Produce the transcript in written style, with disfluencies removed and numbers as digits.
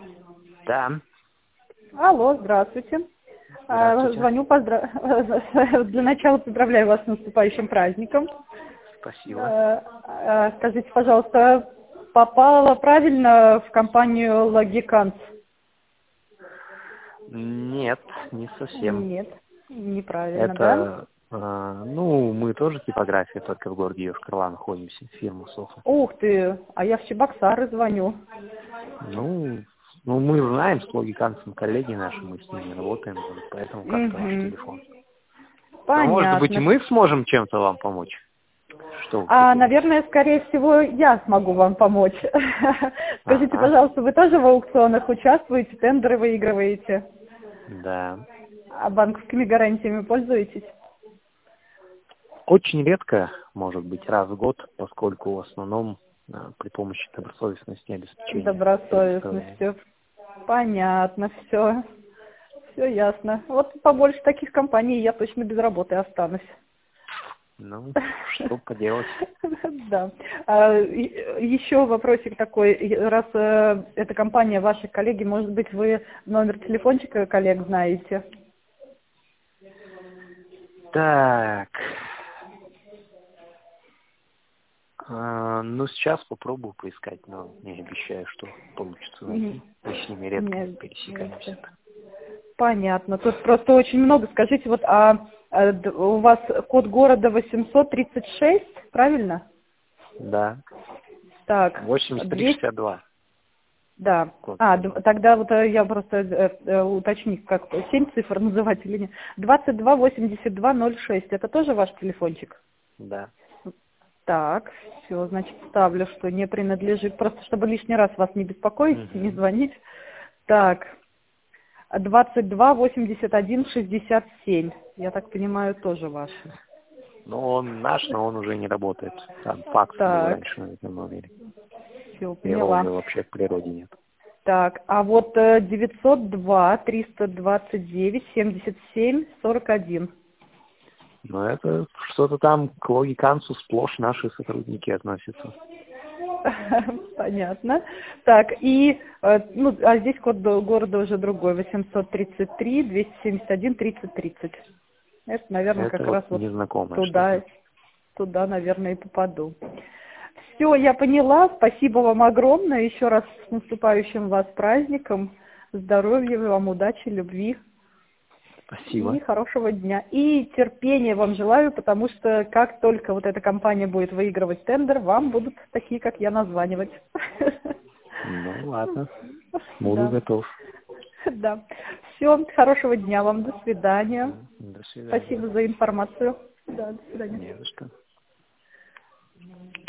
Да. Алло, здравствуйте. Здравствуйте. Звоню, для начала поздравляю вас с наступающим праздником. Спасибо. Скажите, пожалуйста, попала правильно в компанию Logicans? Нет, не совсем. Нет, неправильно, да? Это, мы тоже типография, только в городе Йошкар-Ола находимся, фирма Софа. Ух ты, а я в Чебоксары звоню. Мы знаем с Логикансом, коллеги наши, мы с ними работаем, поэтому как-то ваш Угу. телефон. Но, может быть, и Понятно. мы сможем чем-то вам помочь? Что вы хотели? Наверное, скорее всего, я смогу вам помочь. Скажите, Ага, пожалуйста, вы тоже в аукционах участвуете, тендеры выигрываете? да. А банковскими гарантиями пользуетесь? Очень редко, может быть, раз в год, поскольку в основном при помощи добросовестности обеспечения предоставляем. Добросовестностью. Понятно, все. Все ясно. Вот побольше таких компаний, я точно без работы останусь. Ну, что поделать. Да. Еще вопросик такой. Раз эта компания ваших коллеги, может быть, вы номер телефончика коллег знаете? Так. Сейчас попробую поискать, но не обещаю, что получится найти. Мы с ними редко Нет, пересекаемся. понятно. Тут просто очень много. Скажите, вот, у вас код города 836, правильно? Да. Так, 200, 8362. да. Код. Тогда вот я просто уточню, как 7 цифр называть или нет. 228206, это тоже ваш телефончик? Да. Так, все, значит, ставлю, что не принадлежит, просто чтобы лишний раз вас не беспокоить, не Мгм. звонить. Так, 228167, я так понимаю, тоже ваш. Ну, он наш, но он уже не работает. Там факс был Так, раньше на этом номере. все, Его поняла. уже вообще в природе нет. Так, а вот 902-329-77-41. Но это что-то там к Логикансу сплошь наши сотрудники относятся. Понятно. Так, и, здесь код города уже другой, 833-271-3030. Это, наверное, Это как вот раз вот незнакомое туда, что-то. наверное, и попаду. Все, я поняла. Спасибо вам огромное. Еще раз с наступающим вас праздником. Здоровья вам, удачи, любви и Спасибо. хорошего дня. И терпения вам желаю, потому что как только вот эта компания будет выигрывать тендер, вам будут такие, как я, названивать. Ну, ладно. Буду Да. готов. Да. Все, хорошего дня вам. До свидания. До свидания. Спасибо за информацию. Да, до свидания. Не за что.